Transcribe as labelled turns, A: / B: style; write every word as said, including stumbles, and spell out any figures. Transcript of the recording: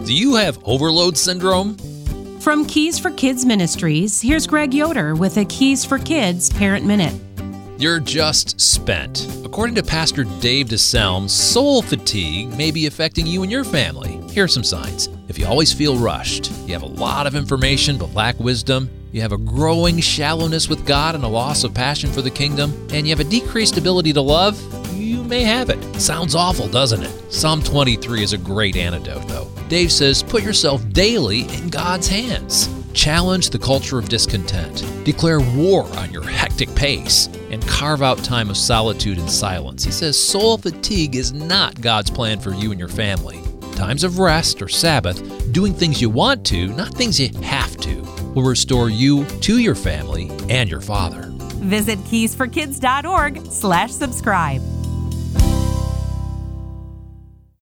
A: Do you have overload syndrome?
B: From Keys for Kids Ministries, here's Greg Yoder with a Keys for Kids Parent Minute.
A: You're just spent. According to Pastor Dave DeSelm, soul fatigue may be affecting you and your family. Here are some signs. If you always feel rushed, you have a lot of information but lack wisdom, you have a growing shallowness with God and a loss of passion for the kingdom, and you have a decreased ability to love, you may have it. Sounds awful, doesn't it? Psalm twenty-three is a great antidote, though. Dave says, put yourself daily in God's hands. Challenge the culture of discontent. Declare war on your hectic pace and carve out time of solitude and silence. He says soul fatigue is not God's plan for you and your family. Times of rest or Sabbath, doing things you want to, not things you have to, will restore you to your family and your Father.
B: Visit keys for kids dot org slash subscribe.